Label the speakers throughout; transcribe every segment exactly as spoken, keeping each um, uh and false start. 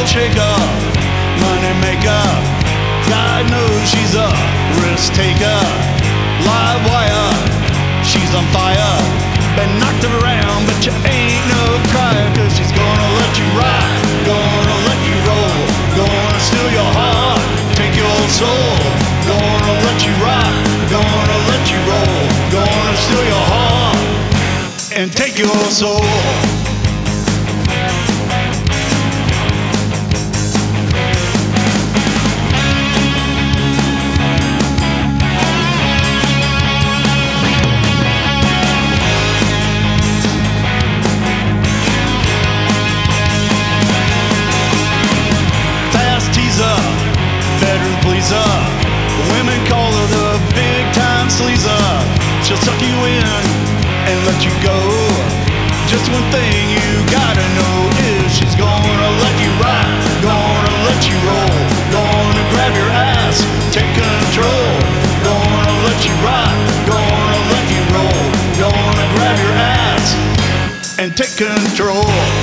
Speaker 1: shaker, money maker. God knows she's a risk taker. Live wire, she's on fire. Been knocked around, but you ain't no crier. Cause she's gonna let you ride, gonna let you roll, gonna steal your heart, take your soul. Gonna let you ride, gonna let you roll, gonna steal your heart and take your soul. Veteran pleaser, women call her the big time sleazer. She'll suck you in and let you go. Just one thing you gotta know is she's gonna let you ride, gonna let you roll, gonna grab your ass, take control. Gonna let you ride, gonna let you roll, gonna grab your ass and take control.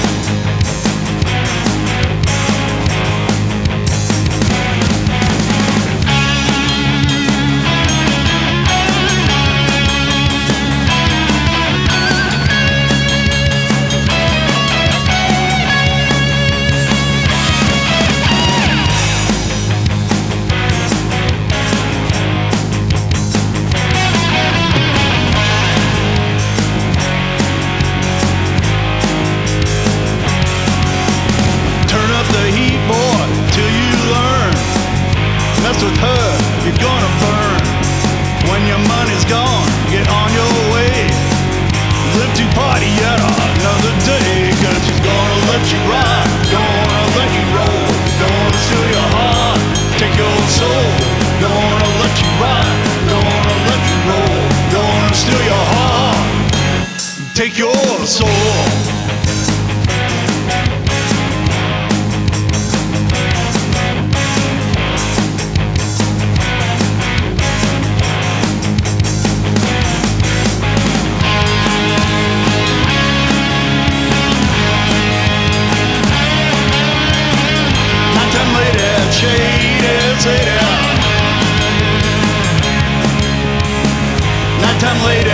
Speaker 1: Mess with her, you're gonna burn. When your money's gone, get on your way. Live to party yet another day. Cause she's gonna let you ride, gonna let you roll, gonna steal your heart, take your soul. Gonna let you ride, gonna let you roll, gonna steal your heart, take your soul. Nighttime lady,